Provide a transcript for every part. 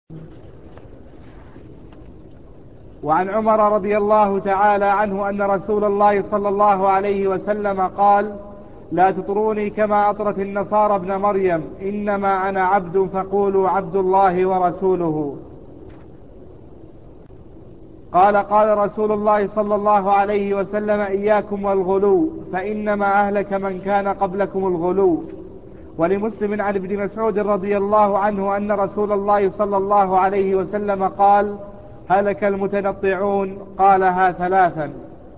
وعن عمر رضي الله تعالى عنه أن رسول الله صلى الله عليه وسلم قال: لا تطروني كما أطرت النصارى ابن مريم، إنما أنا عبد فقولوا عبد الله ورسوله. قال رسول الله صلى الله عليه وسلم: إياكم والغلو، فإنما أهلك من كان قبلكم الغلو. ولمسلم عن ابن مسعود رضي الله عنه أن رسول الله صلى الله عليه وسلم قال: هلك المتنطعون، قالها ثلاثا.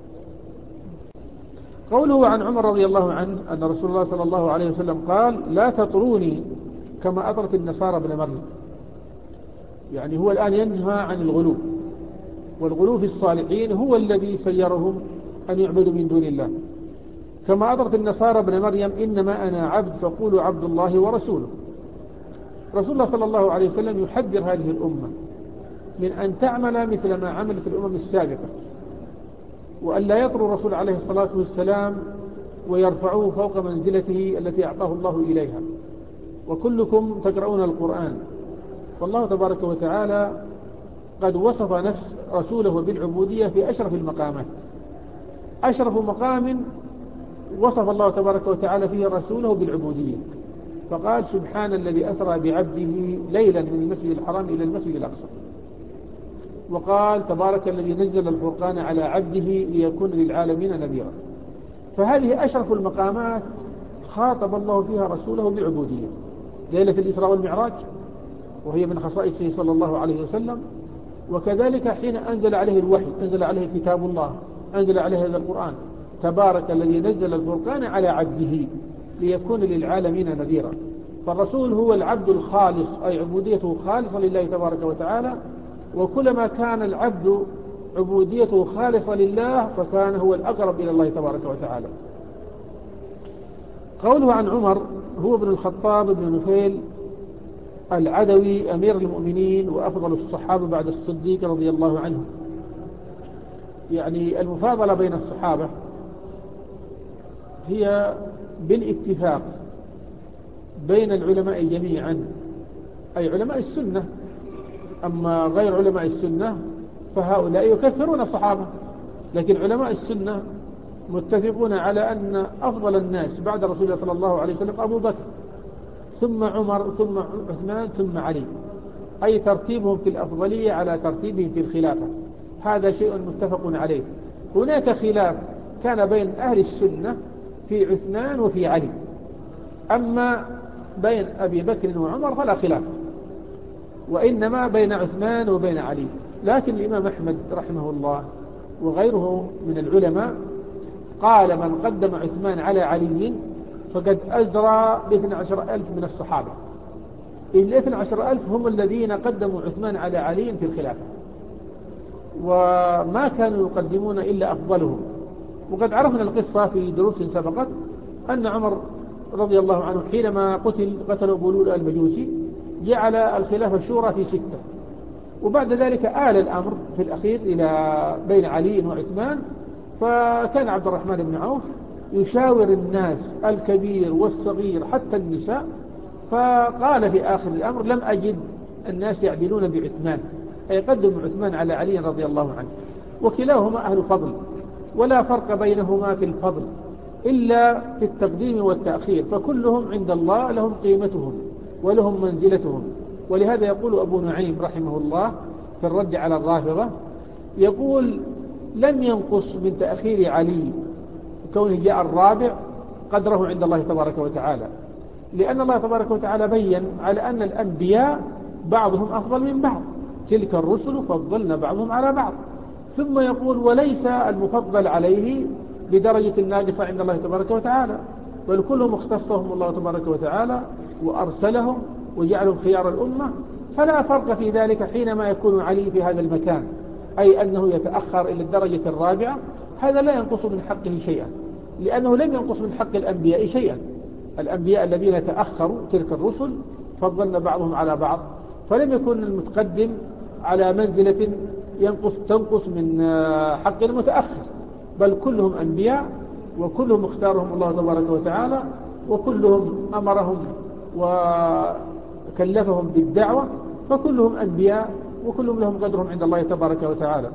قوله عن عمر رضي الله عنه أن رسول الله صلى الله عليه وسلم قال: لا تطروني كما أطرت النصارى ابن مريم. يعني هو الآن ينهى عن الغلو، والغلو في الصالحين هو الذي سيرهم أن يعبدوا من دون الله. كما أطرت النصارى ابن مريم إنما أنا عبد فقولوا عبد الله ورسوله. رسول الله صلى الله عليه وسلم يحذر هذه الأمة من أن تعمل مثل ما عملت الأمم السابقة، وأن لا يطروا الرسول عليه الصلاة والسلام ويرفعوه فوق منزلته التي أعطاه الله إليها. وكلكم تقرؤون القرآن، والله تبارك وتعالى قد وصف نفس رسوله بالعبودية في أشرف المقامات. أشرف مقام وصف الله تبارك وتعالى فيه رسوله بالعبودية، فقال: سبحان الذي أسرى بعبده ليلا من المسجد الحرام إلى المسجد الأقصى. وقال: تبارك الذي نزل الفرقان على عبده ليكون للعالمين نذيرا. فهذه أشرف المقامات خاطب الله فيها رسوله بالعبودية. ليلة الإسراء والمعراج وهي من خصائصه صلى الله عليه وسلم، وكذلك حين أنزل عليه الوحي، أنزل عليه كتاب الله، أنزل عليه هذا القرآن: تبارك الذي نزل الفرقان على عبده ليكون للعالمين نذيرا. فالرسول هو العبد الخالص، أي عبوديته خالصة لله تبارك وتعالى. وكلما كان العبد عبوديته خالصة لله فكان هو الأقرب إلى الله تبارك وتعالى. قوله عن عمر: هو ابن الخطاب بن نفيل العدوي أمير المؤمنين وأفضل الصحابة بعد الصديق رضي الله عنه. يعني المفاضلة بين الصحابة هي بالاتفاق بين العلماء جميعا، أي علماء السنة. أما غير علماء السنة فهؤلاء يكفرون الصحابة، لكن علماء السنة متفقون على أن أفضل الناس بعد رسول الله صلى الله عليه وسلم أبو بكر، ثم عمر، ثم عثمان، ثم علي، أي ترتيبهم في الأفضلية على ترتيبهم في الخلافة. هذا شيء متفق عليه. هناك خلاف كان بين أهل السنة في عثمان وفي علي، أما بين أبي بكر وعمر فلا خلاف، وإنما بين عثمان وبين علي. لكن الإمام أحمد رحمه الله وغيره من العلماء قال: من قدم عثمان على علي فقد أزرى ب12,000 من الصحابة. 12,000 هم الذين قدموا عثمان على علي في الخلافة، وما كانوا يقدمون إلا أفضلهم. وقد عرفنا القصة في دروس سبقت أن عمر رضي الله عنه حينما قتل أبو لؤلؤ المجوسي جعل الخلافة شورى في 6، وبعد ذلك آل الأمر في الأخير إلى بين علي وعثمان. فكان عبد الرحمن بن عوف يشاور الناس الكبير والصغير حتى النساء، فقال في آخر الأمر: لم أجد الناس يعدلون بعثمان، أي قدموا عثمان على علي رضي الله عنه. وكلاهما أهل فضل، ولا فرق بينهما في الفضل إلا في التقديم والتأخير، فكلهم عند الله لهم قيمتهم ولهم منزلتهم. ولهذا يقول أبو نعيم رحمه الله في الرد على الرافضة، يقول: لم ينقص من تأخير علي كونه جاء الرابع قدره عند الله تبارك وتعالى، لأن الله تبارك وتعالى بيّن على أن الأنبياء بعضهم أفضل من بعض، تلك الرسل فضلنا بعضهم على بعض. ثم يقول: وليس المفضل عليه بدرجة الناقصة عند الله تبارك وتعالى، بل كلهم اختصهم الله تبارك وتعالى وأرسلهم وجعلهم خيار الأمة. فلا فرق في ذلك حينما يكون علي في هذا المكان، أي أنه يتأخر إلى الدرجة الرابعة. هذا لا ينقص من حقه شيئا، لأنه لم ينقص من حق الأنبياء شيئا. الأنبياء الذين تأخروا تلك الرسل فضلنا بعضهم على بعض، فلم يكن المتقدم على منزلة تنقص من حق المتأخر، بل كلهم أنبياء، وكلهم اختارهم الله تبارك وتعالى، وكلهم أمرهم وكلفهم بالدعوة، فكلهم أنبياء وكلهم لهم قدرهم عند الله تبارك وتعالى.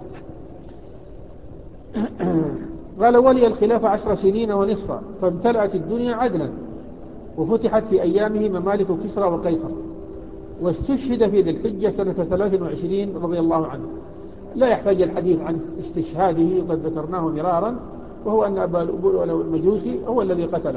قال ولي الخلافة 10 سنين ونصفا فامتلأت الدنيا عدلا وفتحت في أيامه ممالك كسرى وقيصر، واستشهد في ذي الحجة سنة 23 رضي الله عنه. لا يحتاج الحديث عن استشهاده، قد ذكرناه مرارا، وهو أن أبا لؤلؤ المجوسي هو الذي قتله.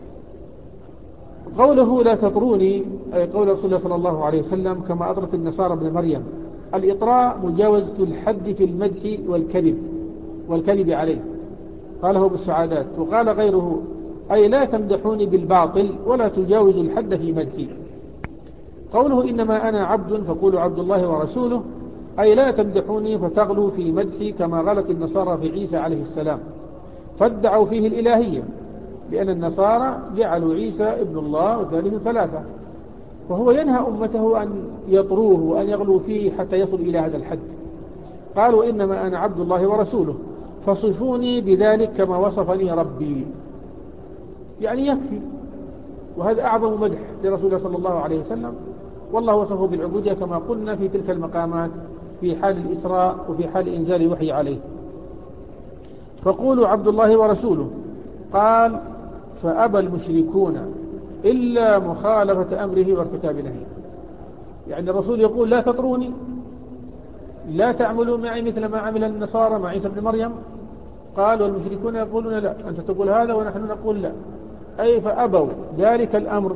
قوله لا تطروني أي قول رسول الله صلى الله عليه وسلم كما أطرت النصارى ابن مريم. الإطراء مجاوزة الحد في المدح والكذب عليه، قاله ابو السعادات. وقال غيره أي لا تمدحوني بالباطل ولا تجاوزوا الحد في مدحي. قوله إنما أنا عبد فقولوا عبد الله ورسوله أي لا تمدحوني فتغلوا في مدحي كما غلت النصارى في عيسى عليه السلام فادعوا فيه الإلهية، لأن النصارى جعلوا عيسى ابن الله وثالث ثلاثة، وهو ينهى أمته أن يطروه وأن يغلوا فيه حتى يصل إلى هذا الحد. قالوا إنما أنا عبد الله ورسوله فصفوني بذلك كما وصفني ربي، يعني يكفي. وهذا أعظم مدح لرسول الله صلى الله عليه وسلم، والله وصفه بالعبودية كما قلنا في تلك المقامات في حال الإسراء وفي حال إنزال الوحي عليه. فقولوا عبد الله ورسوله. قال فأبى المشركون إلا مخالفة أمره وارتكاب نهيه، يعني الرسول يقول لا تطروني، لا تعملوا معي مثل ما عمل النصارى مع عيسى بن مريم. قال والمشركون يقولون لا، أنت تقول هذا ونحن نقول لا، أي فأبوا ذلك الأمر.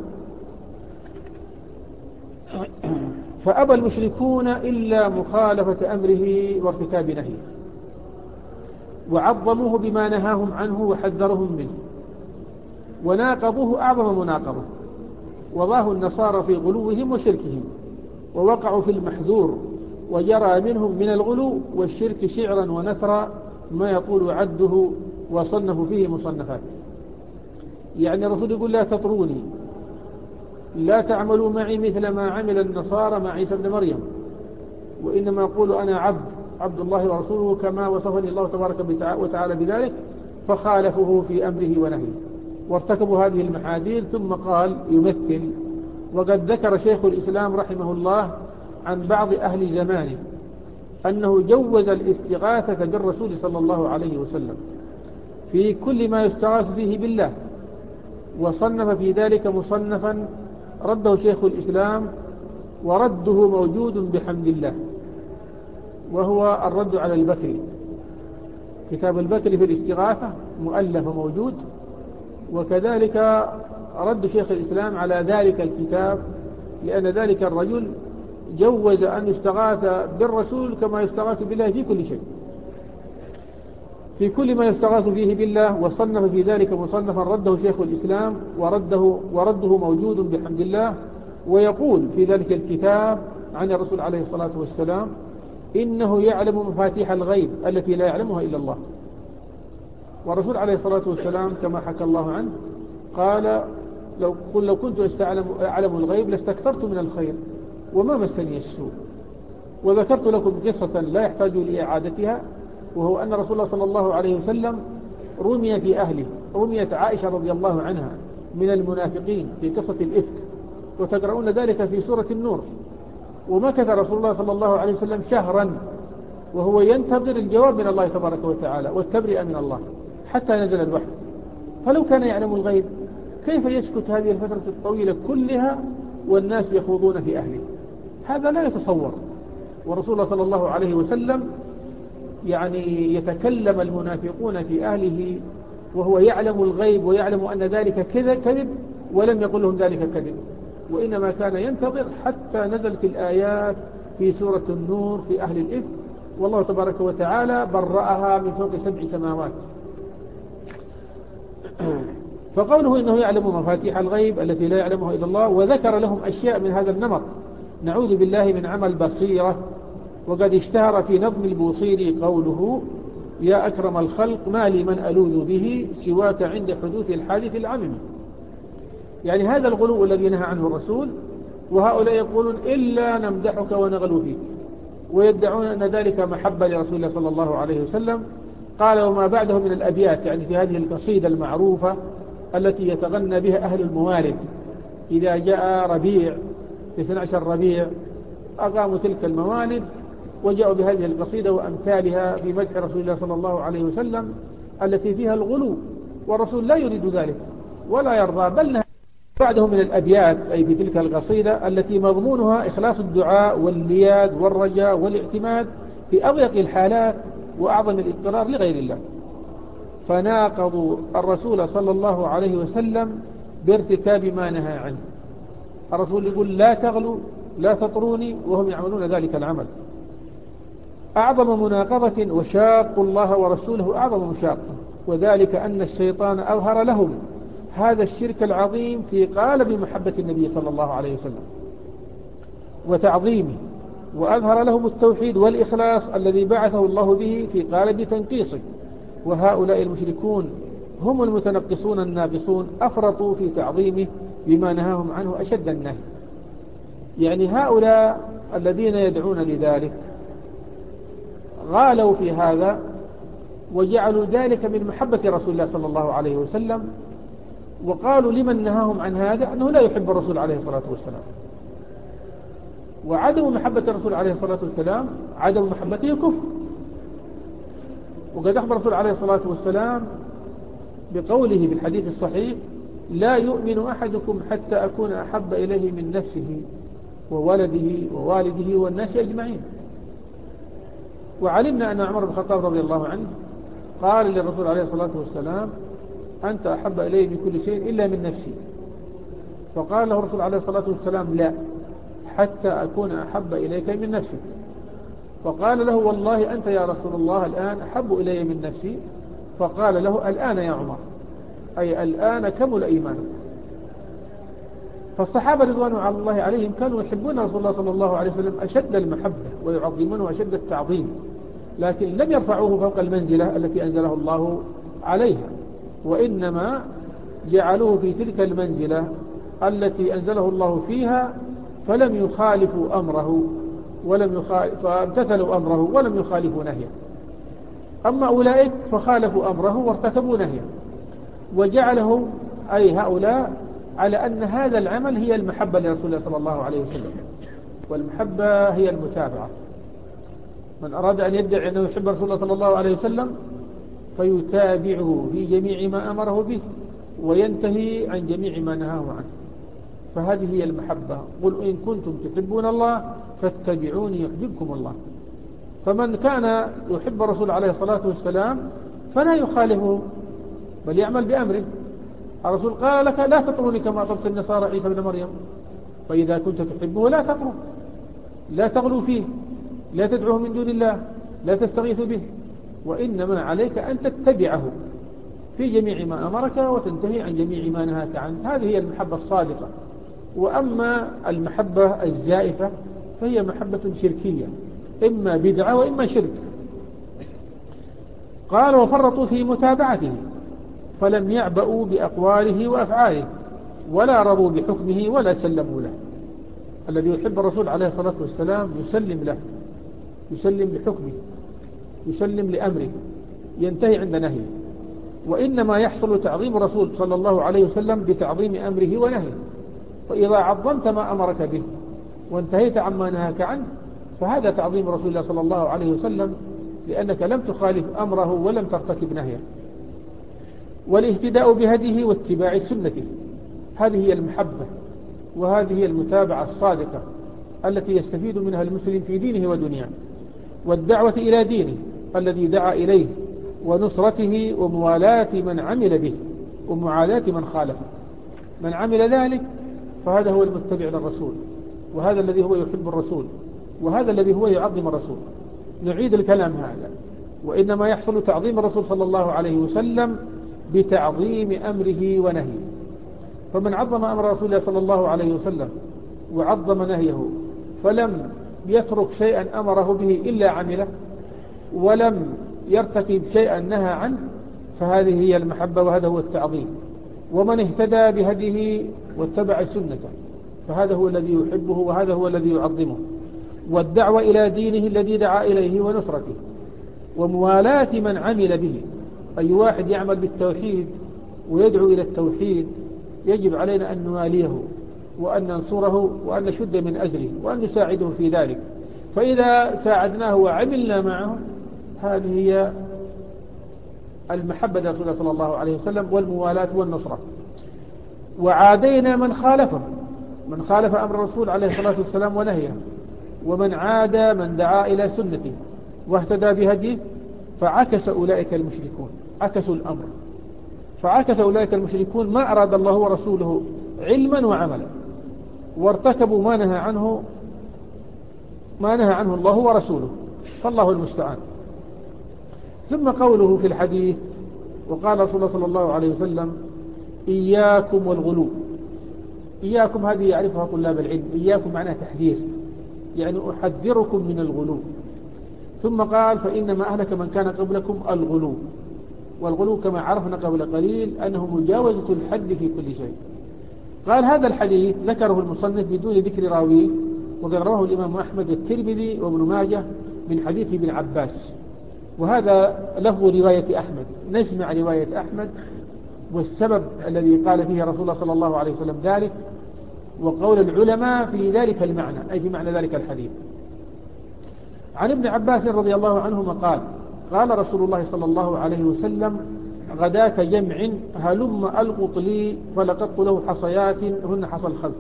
فأبى المشركون إلا مخالفة أمره وارتكاب نهيه، وعظموه بما نهاهم عنه وحذرهم منه، وناقضوه أعظم مناقضة، وضاهوا النصارى في غلوهم وشركهم، ووقعوا في المحذور، وجرى منهم من الغلو والشرك شعرا ونثرا ما يطول عده وصنفوا فيه مصنفات. يعني الرسول يقول لا تطروني، لا تعملوا معي مثل ما عمل النصارى مع عيسى بن مريم، وإنما يقول أنا عبد الله ورسوله كما وصفني الله تبارك وتعالى بذلك، فخالفه في أمره ونهيه وارتكبوا هذه المحاذير. ثم قال يمثل، وقد ذكر شيخ الإسلام رحمه الله عن بعض أهل زمانه أنه جوز الاستغاثة بالرسول صلى الله عليه وسلم في كل ما يستغاث فيه بالله، وصنف في ذلك مصنفا رده شيخ الإسلام، ورده موجود بحمد الله، وهو الرد على البكري. كتاب البكري في الاستغاثة مؤلف موجود، وكذلك رد شيخ الإسلام على ذلك الكتاب، لأن ذلك الرجل جوز أن يستغاث بالرسول كما يستغاث بالله في كل شيء، في كل ما يستغاث فيه بالله، وصنف في ذلك مصنفا رده شيخ الإسلام، ورده موجود بحمد الله. ويقول في ذلك الكتاب عن الرسول عليه الصلاة والسلام إنه يعلم مفاتيح الغيب التي لا يعلمها إلا الله. والرسول عليه الصلاة والسلام كما حكى الله عنه قال لو كنت أعلم الغيب لاستكثرت من الخير وما مسني السوء. وذكرت لكم قصة لا يحتاج لإعادتها، وهو أن رسول الله صلى الله عليه وسلم رمي في أهله، رميت عائشة رضي الله عنها من المنافقين في قصة الإفك، وتقرؤون ذلك في سورة النور. ومكث رسول الله صلى الله عليه وسلم شهرا وهو ينتظر الجواب من الله تبارك وتعالى والتبرئة من الله حتى نزل الوحي. فلو كان يعلم الغيب كيف يسكت هذه الفترة الطويلة كلها والناس يخوضون في أهله؟ هذا لا يتصور. ورسول الله صلى الله عليه وسلم يعني يتكلم المنافقون في أهله وهو يعلم الغيب ويعلم أن ذلك كذب، ولم يقل لهم ذلك كذب، وإنما كان ينتظر حتى نزلت الآيات في سورة النور في أهل الإفك، والله تبارك وتعالى برأها من فوق 7 سماوات. فقوله إنه يعلم مفاتيح الغيب التي لا يعلمها إلا الله، وذكر لهم أشياء من هذا النمط نعوذ بالله من عمل بصيرة. وقد اشتهر في نظم البوصيري قوله يا أكرم الخلق ما لي من ألوذ به سواك عند حدوث الحادث العمم. يعني هذا الغلو الذي نهى عنه الرسول، وهؤلاء يقولون إلا نمدحك ونغلو فيك، ويدعون أن ذلك محبة لرسول الله صلى الله عليه وسلم. قال وما بعده من الأبيات، يعني في هذه القصيدة المعروفة التي يتغنى بها أهل الموالد إذا جاء ربيع في 12 ربيع أقاموا تلك الموالد وجاءوا بهذه القصيدة وأمثالها في مدح رسول الله صلى الله عليه وسلم التي فيها الغلو، والرسول لا يريد ذلك ولا يرضى، بل بعده من الأبيات أي في تلك القصيدة التي مضمونها إخلاص الدعاء واللياد والرجاء والاعتماد في أضيق الحالات وأعظم الاضطرار لغير الله. فناقضوا الرسول صلى الله عليه وسلم بارتكاب ما نهى عنه. الرسول يقول لا تغلوا لا تطروني وهم يعملون ذلك العمل. أعظم مناقضة وشاقوا الله ورسوله أعظم مشاقة، وذلك أن الشيطان أظهر لهم هذا الشرك العظيم في قالب محبة النبي صلى الله عليه وسلم وتعظيمه، وأظهر لهم التوحيد والإخلاص الذي بعثه الله به في قالب تنقيصه. وهؤلاء المشركون هم المتنقصون الناقصون، أفرطوا في تعظيمه بما نهاهم عنه أشد النهي. يعني هؤلاء الذين يدعون لذلك غالوا في هذا وجعلوا ذلك من محبة رسول الله صلى الله عليه وسلم، وقالوا لمن نهاهم عن هذا أنه لا يحب الرسول عليه الصلاة والسلام. وعدم محبة الرسول عليه الصلاة والسلام عدم محبته كفر. وقد أخبر الرسول عليه الصلاة والسلام بقوله بالحديث الصحيح لا يؤمن أحدكم حتى أكون أحب إليه من نفسه وولده ووالده والناس أجمعين. وعلمنا أن عمر بن الخطاب رضي الله عنه قال للرسول عليه الصلاة والسلام أنت أحب إلي من كل شيء إلا من نفسي، فقال له الرسول عليه الصلاة والسلام لا حتى أكون أحب إليك من نفسك، فقال له والله أنت يا رسول الله الآن أحب إلي من نفسي، فقال له الآن يا عمر، أي الآن كمل إيمانك. فالصحابة رضوان الله عليهم كانوا يحبون رسول الله صلى الله عليه وسلم أشد المحبة ويعظمونه أشد التعظيم، لكن لم يرفعوه فوق المنزلة التي أنزله الله عليها، وإنما جعلوه في تلك المنزلة التي أنزله الله فيها، فلم يخالفوا أمره فامتثلوا أمره ولم يخالفوا نهيه. أما أولئك فخالفوا أمره وارتكبوا نهيه، وجعله أي هؤلاء على أن هذا العمل هي المحبة لرسول الله صلى الله عليه وسلم، والمحبة هي المتابعة. من أراد أن يدعي أنه يحب رسول الله صلى الله عليه وسلم فيتابعه في جميع ما أمره به وينتهي عن جميع ما نهاه عنه، فهذه هي المحبة. قل إن كنتم تحبون الله فاتبعوني يحببكم الله. فمن كان يحب الرسول عليه الصلاة والسلام فلا يخالفه بل يعمل بأمره. الرسول قال لك لا تطروني كما أطرت النصارى عيسى بن مريم، فإذا كنت تحبه لا تطروا، لا تغلوا فيه، لا تدعوه من دون الله، لا تستغيث به، وإنما عليك أن تتبعه في جميع ما أمرك وتنتهي عن جميع ما نهاك عنه. هذه هي المحبة الصادقة. وأما المحبة الزائفة فهي محبة شركية، إما بدعة وإما شرك. قال وفرطوا في متابعته فلم يعبأوا بأقواله وأفعاله ولا رضوا بحكمه ولا سلموا له. الذي يحب الرسول عليه الصلاة والسلام يسلم له، يسلم لحكمه، يسلم لأمره، ينتهي عند نهيه. وإنما يحصل تعظيم الرسول صلى الله عليه وسلم بتعظيم أمره ونهيه. فإذا عظمت ما أمرك به وانتهيت عما نهاك عنه فهذا تعظيم رسول الله صلى الله عليه وسلم، لأنك لم تخالف أمره ولم ترتكب نهيه. والاهتداء بهديه واتباع سنته، هذه هي المحبة، وهذه هي المتابعة الصادقة التي يستفيد منها المسلم في دينه ودنياه. والدعوة إلى دينه الذي دعا إليه، ونصرته وموالاة من عمل به ومعاداة من خالفه. من عمل ذلك فهذا هو المتبع للرسول، وهذا الذي هو يحب الرسول، وهذا الذي هو يعظم الرسول. نعيد الكلام هذا. وإنما يحصل تعظيم الرسول صلى الله عليه وسلم بتعظيم أمره ونهيه. فمن عظم أمر رسول الله صلى الله عليه وسلم وعظم نهيه فلم يترك شيئا أمره به إلا عمله، ولم يرتكب شيئا نهى عنه، فهذه هي المحبة وهذا هو التعظيم. ومن اهتدى بهديه واتبع سنته فهذا هو الذي يحبه وهذا هو الذي يعظمه. والدعوة إلى دينه الذي دعا إليه ونصرته وموالاة من عمل به. أي واحد يعمل بالتوحيد ويدعو إلى التوحيد يجب علينا أن نواليه وأن ننصره وأن نشد من أجره وأن نساعده في ذلك. فإذا ساعدناه وعملنا معه هذه هي المحبة لرسول الله صلى الله عليه وسلم والموالاة والنصرة. وعادينا من خالفه، من خالف أمر الرسول عليه الصلاة والسلام ونهيه، ومن عاد من دعا إلى سنته واهتدى بهديه، فعكس أولئك المشركون، عكسوا الأمر، فعكس أولئك المشركون ما أراد الله ورسوله علما وعملا، وارتكبوا ما نهى عنه الله ورسوله، فالله المستعان. ثم قوله في الحديث: وقال رسول الله صلى الله عليه وسلم: إياكم والغلو. إياكم هذه يعرفها طلاب العلم، إياكم معناه تحذير، يعني أحذركم من الغلو. ثم قال: فإنما أهلك من كان قبلكم الغلو. والغلو كما عرفنا قبل قليل أنه مجاوزة الحد في كل شيء. قال: هذا الحديث ذكره المصنف بدون ذكر راويه، وقد رواه الإمام أحمد والترمذي وابن ماجه من حديث ابن عباس، وهذا لفظ رواية أحمد. نسمع رواية أحمد والسبب الذي قال فيه رسول الله صلى الله عليه وسلم ذلك، وقول العلماء في ذلك المعنى، أي في معنى ذلك الحديث. عن ابن عباس رضي الله عنهما قال: قال رسول الله صلى الله عليه وسلم: غداة جمع هلم ألقط لي فلقطت له حصيات هن حصى الخلف.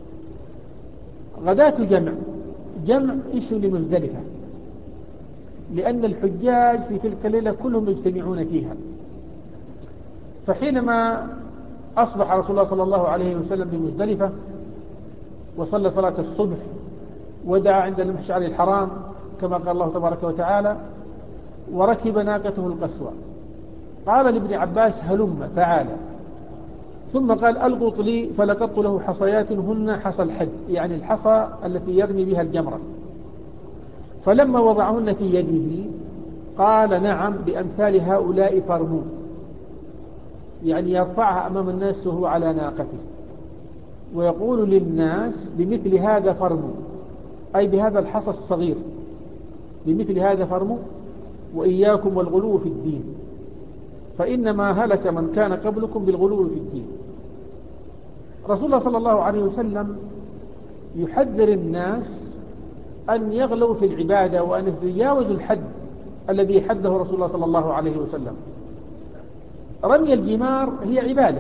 غداة جمع اسم لمزدلفة، لأن الحجاج في تلك الليلة كلهم يجتمعون فيها. فحينما أصبح رسول الله صلى الله عليه وسلم بمزدلفة وصلى صلاة الصبح ودعا عند المشعر الحرام كما قال الله تبارك وتعالى، وركب ناقته القسوى، قال لابن عباس: هلم تعالى. ثم قال: ألقط لي فلقطت له حصيات هن حصى الحد، يعني الحصى التي يرمي بها الجمرة. فلما وضعهن في يده قال: نعم، بأمثال هؤلاء فرموا، يعني يرفعها أمام الناس وهو على ناقته، ويقول للناس: بمثل هذا فرموا، أي بهذا الحصى الصغير، بمثل هذا فرموا، وإياكم والغلو في الدين، فإنما هلك من كان قبلكم بالغلو في الدين. رسول الله صلى الله عليه وسلم يحذر الناس أن يغلوا في العبادة وأن يتجاوزوا الحد الذي حده رسول الله صلى الله عليه وسلم. رمي الجمار هي عبادة،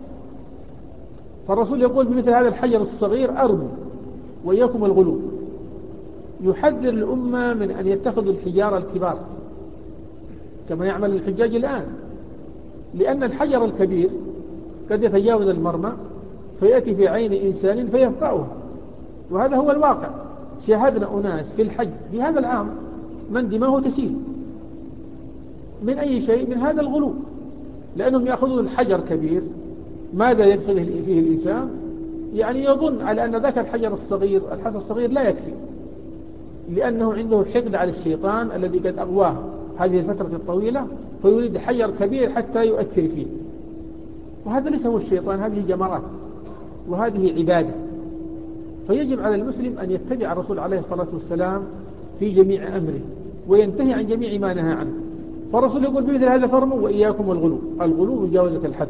فالرسول يقول: بمثل هذا الحجر الصغير أرموا وإياكم الغلو. يحذر الأمة من أن يتخذوا الحجار الكبار كما يعمل الحجاج الآن، لأن الحجر الكبير قد يتجاوز المرمى فيأتي في عين إنسان فيفقعه، وهذا هو الواقع. شاهدنا أناس في الحج في هذا العام من دماغه تسيل من أي شيء؟ من هذا الغلو، لأنهم يأخذون الحجر كبير. ماذا يدخل فيه الإنسان؟ يعني يظن على أن ذاك الحجر الصغير، الحصى الصغير، لا يكفي، لأنه عنده حقد على الشيطان الذي قد أغواه هذه الفترة الطويلة، فيريد حجر كبير حتى يؤثر فيه. وهذا ليس هو الشيطان، هذه جمرات وهذه عبادة. فيجب على المسلم أن يتبع الرسول عليه الصلاة والسلام في جميع أمره وينتهي عن جميع ما نهى عنه. فالرسول يقول: بمثل هذا فرموا وإياكم الغلو. الغلو مجاوزة الحد.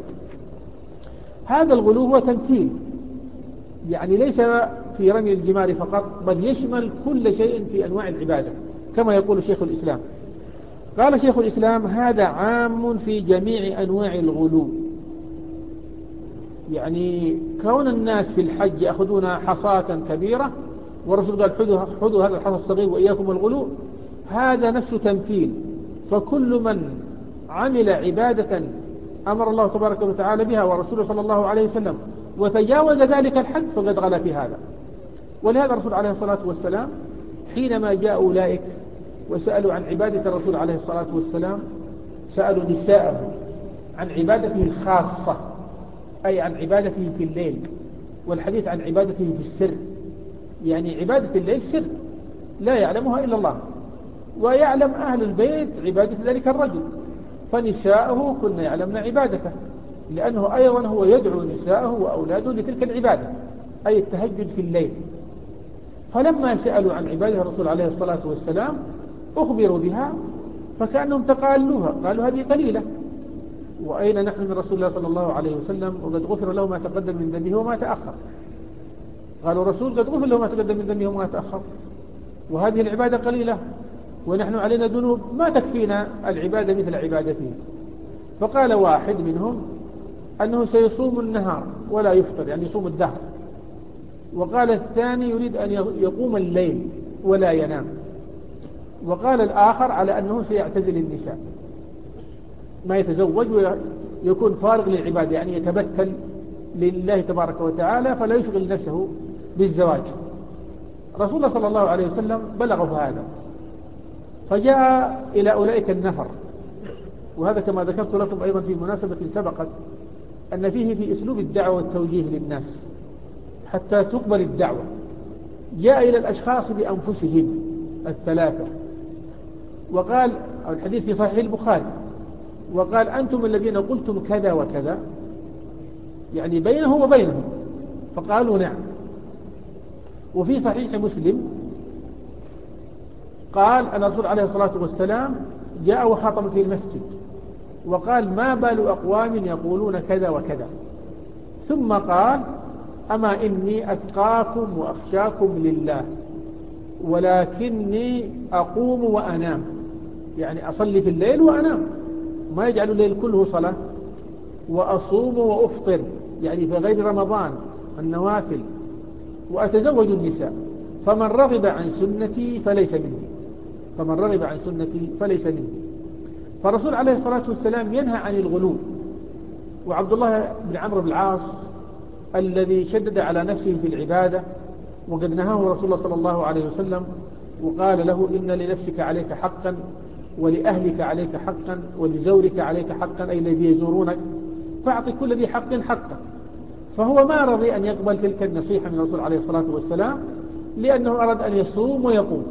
هذا الغلو هو تمثيل، يعني ليس في رمي الجمار فقط، بل يشمل كل شيء في أنواع العبادة كما يقول شيخ الإسلام. قال شيخ الإسلام: هذا عام في جميع أنواع الغلو، يعني كون الناس في الحج يأخذون حصاة كبيرة والرسول قال: حذوا هذا الحصى الصغير وإياكم الغلو، هذا نفس تمثيل. فكل من عمل عبادة أمر الله تبارك وتعالى بها ورسوله صلى الله عليه وسلم وتجاوز ذلك الحد فقد غلا في هذا. ولهذا الرسول عليه الصلاة والسلام حينما جاء أولئك وسألوا عن عبادة الرسول عليه الصلاة والسلام، سألوا نساءه عن عبادته الخاصة، أي عن عبادته في الليل، والحديث عن عبادته في السر، يعني عبادة الليل سر لا يعلمها إلا الله، ويعلم أهل البيت عبادة ذلك الرجل، فنساءه كن يعلمن عبادته، لأنه أيضا هو يدعو نساءه وأولاده لتلك العبادة، أي التهجد في الليل. فلما سألوا عن عبادة الرسول عليه الصلاة والسلام أخبروا بها فكأنهم تقالوها، قالوا: هذه قليلة، وأين نحن من رسول الله صلى الله عليه وسلم وقد غفر له ما تقدم من ذنبه وما تأخر. قالوا الرسول قد غفر له ما تقدم من ذنبه وما تأخر، وهذه العبادة قليلة ونحن علينا ذنوب ما تكفينا العبادة مثل عبادته. فقال واحد منهم أنه سيصوم النهار ولا يفطر، يعني يصوم الدهر. وقال الثاني يريد أن يقوم الليل ولا ينام. وقال الآخر على أنه سيعتزل النساء، ما يتزوج ويكون فارغ للعبادة، يعني يتبتل لله تبارك وتعالى فلا يشغل نفسه بالزواج. رسول الله صلى الله عليه وسلم بلغه هذا فجاء إلى أولئك النفر. وهذا كما ذكرت لكم أيضا في مناسبة سبقت أن فيه في أسلوب الدعوة والتوجيه للناس حتى تقبل الدعوة. جاء إلى الأشخاص بأنفسهم الثلاثة وقال، الحديث في صحيح البخاري، وقال أنتم الذين قلتم كذا وكذا، يعني بينه وبينهم، فقالوا نعم. وفي صحيح مسلم قال أن الرسول عليه الصلاة والسلام جاء وخاطب في المسجد وقال ما بال أقوام يقولون كذا وكذا، ثم قال أما إني أتقاكم وأخشاكم لله ولكني أقوم وأنام، يعني أصلي في الليل وأنام، ما يجعل الليل كله صلاة، وأصوم وأفطر يعني في غير رمضان النوافل، وأتزوج النساء، فمن رغب عن سنتي فليس مني، فمن رغب عن سنتي فليس مني. فالرسول عليه الصلاة والسلام ينهى عن الغلو. وعبد الله بن عمرو بن العاص الذي شدد على نفسه في العبادة وقد نهاه رسول الله صلى الله عليه وسلم وقال له إن لنفسك عليك حقا ولأهلك عليك حقا ولزورك عليك حقا، أي الذي يزورونك، فأعطي كل ذي حق حقا. فهو ما رضي أن يقبل تلك النصيحة من الرسول عليه الصلاة والسلام لأنه أراد أن يصوم ويقوم.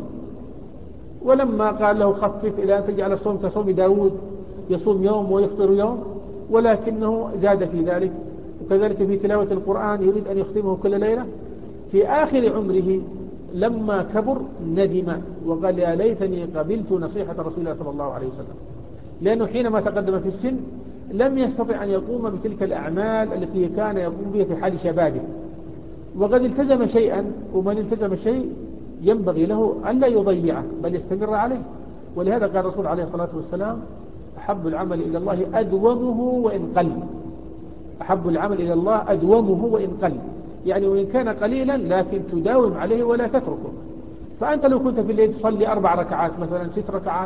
ولما قال له خفف إلى أن تجعل الصوم كصوم داود يصوم يوم ويفطر يوم، ولكنه زاد في ذلك. وكذلك في تلاوة القرآن يريد أن يختمه كل ليلة. في آخر عمره لما كبر ندم وقال يا ليتني قبلت نصيحة رسول الله صلى الله عليه وسلم، لأنه حينما تقدم في السن لم يستطع أن يقوم بتلك الأعمال التي كان يقوم بها في حال شبابه، وقد التزم شيئا، ومن التزم شيء ينبغي له ألا يضيعه بل يستمر عليه. ولهذا قال الرسول عليه الصلاة والسلام أحب العمل إلى الله أدومه وإن قل، أحب العمل إلى الله أدومه وإن قل، يعني وإن كان قليلا لكن تداوم عليه ولا تتركه. فأنت لو كنت في الليل تصلي 4 ركعات مثلا 6 ركعات،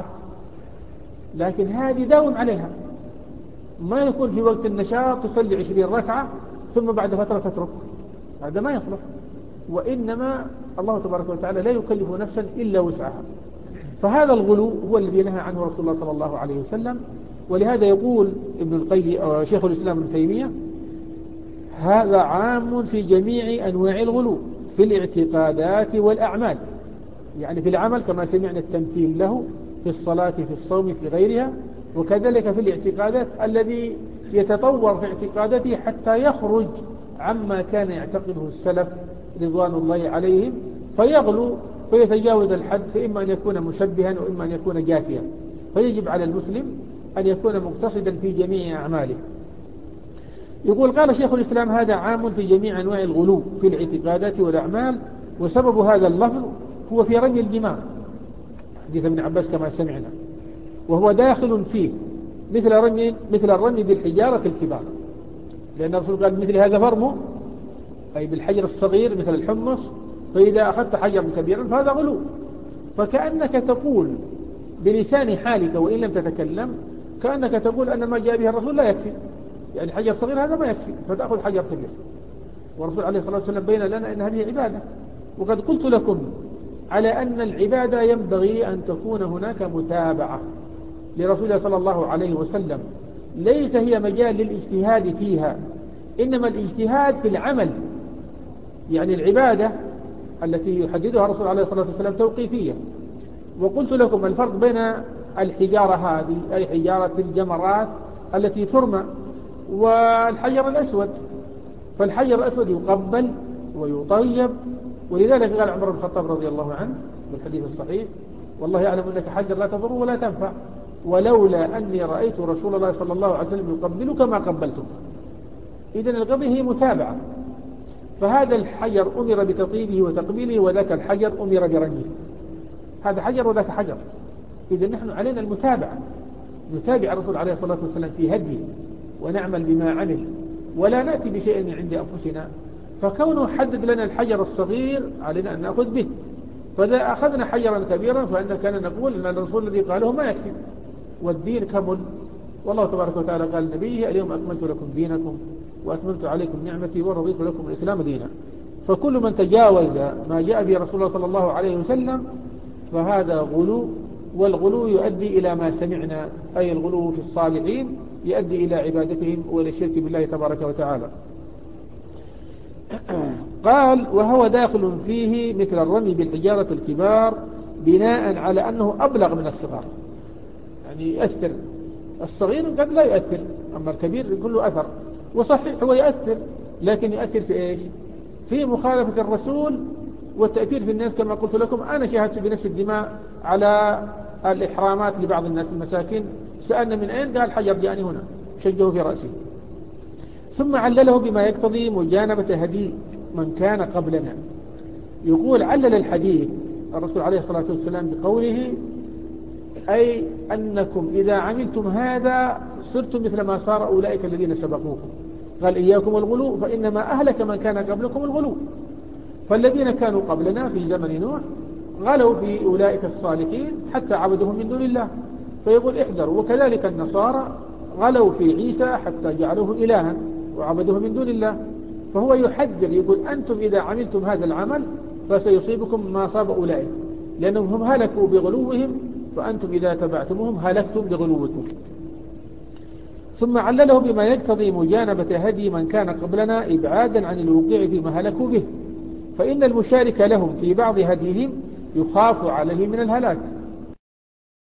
لكن هذه داوم عليها، ما يكون في وقت النشاط تصلي 20 ركعة ثم بعد فترة تترك، هذا ما يصلح. وإنما الله تبارك وتعالى لا يكلف نفسا إلا وسعها. فهذا الغلو هو الذي نهى عنه رسول الله صلى الله عليه وسلم. ولهذا يقول ابن القيم أو شيخ الإسلام ابن تيمية هذا عام في جميع أنواع الغلو في الاعتقادات والأعمال، يعني في العمل كما سمعنا التمثيل له في الصلاة في الصوم في غيرها، وكذلك في الاعتقادات الذي يتطور في اعتقادته حتى يخرج عما كان يعتقده السلف رضوان الله عليهم فيغلو فيتجاوز الحد، فإما أن يكون مشبها وإما أن يكون جافيا. فيجب على المسلم أن يكون مقتصدا في جميع أعماله. يقول قال شيخ الإسلام هذا عام في جميع أنواع الغلو في الاعتقادات والأعمال، وسبب هذا اللفظ هو في رمي الجمار، حديث ابن عباس كما سمعنا، وهو داخل فيه مثل الرمي بالحجارة الكبار، لأن الرسول قال مثل هذا فرمه، أي بالحجر الصغير مثل الحمص، فإذا أخذت حجرا كبيرا فهذا غلو. فكأنك تقول بلسان حالك وإن لم تتكلم، كأنك تقول أن ما جاء به الرسول لا يكفي، يعني حجر صغير هذا ما يكفي فتأخذ حجر كبير. والرسول عليه الصلاة والسلام بين لنا أن هذه عبادة. وقد قلت لكم على أن العبادة ينبغي أن تكون هناك متابعة لرسول الله صلى الله عليه وسلم، ليس هي مجال للاجتهاد فيها، إنما الاجتهاد في العمل. يعني العبادة التي يحددها الرسول عليه الصلاة والسلام توقيفية. وقلت لكم الفرق بين الحجارة هذه أي حجارة الجمرات التي ترمى والحجر الأسود. فالحجر الأسود يقبل ويطيب، ولذلك قال عمر بن الخطاب رضي الله عنه بالحديث الصحيح والله يعلم أنك حجر لا تضر ولا تنفع، ولولا أني رأيت رسول الله صلى الله عليه وسلم يقبلك ما قبلتك. إذن القضية هي متابعة. فهذا الحجر أمر بتطيبه وتقبيله، وذاك الحجر أمر برميه. هذا حجر وذاك حجر. إذا نحن علينا المتابعة، نتابع الرسول عليه الصلاة والسلام في هديه ونعمل بما عمل، ولا نأتي بشيء من عند أنفسنا. فكونه حدد لنا الحجر الصغير علينا أن نأخذ به. فإذا أخذنا حجرا كبيرا فإن كان نقول أن الرسول الذي قاله ما يكفي، والدين كمل. والله تبارك وتعالى قال لنبيه: اليوم أكملت لكم دينكم وأتممت عليكم نعمتي ورضيت لكم الإسلام دينا. فكل من تجاوز ما جاء به رسول الله صلى الله عليه وسلم فهذا غلو، والغلو يؤدي إلى ما سمعنا، أي الغلو في الصالحين يؤدي إلى عبادتهم وإلى الشرك بالله تبارك وتعالى. قال: وهو داخل فيه مثل الرمي بالحجارة الكبار، بناء على أنه أبلغ من الصغار. يعني يؤثر، الصغير قد لا يؤثر، أما الكبير يقول له أثر. وصحيح هو يؤثر، لكن يؤثر في إيش؟ في مخالفة الرسول والتأثير في الناس. كما قلت لكم أنا شاهدت بنفس الدماء على الإحرامات لبعض الناس المساكين، سألنا من أين؟ قال: حجر جاءني هنا شجه في رأسي. ثم علله بما يقتضي مجانبة هدي من كان قبلنا. يقول علل الحديث الرسول عليه الصلاة والسلام بقوله: أي أنكم إذا عملتم هذا صرتم مثل ما صار أولئك الذين سبقوكم. قال: إياكم الغلو فإنما أهلك من كان قبلكم الغلو. فالذين كانوا قبلنا في زمن نوح غلوا في أولئك الصالحين حتى عبدهم من دون الله، فيقول احذروا. وكذلك النصارى غلوا في عيسى حتى جعلوه إلها وعبدوه من دون الله. فهو يحذر، يقول: أنتم إذا عملتم هذا العمل فسيصيبكم ما صاب أولئك، لأنهم هم هلكوا بغلوهم، فأنتم إذا تبعتموهم هلكتم بغلوكم. ثم علله بما يقتضي مجانبة هدي من كان قبلنا إبعادا عن الوقوع فيما هلكوا به، فإن المشارك لهم في بعض هديهم يخاف عليه من الهلاك،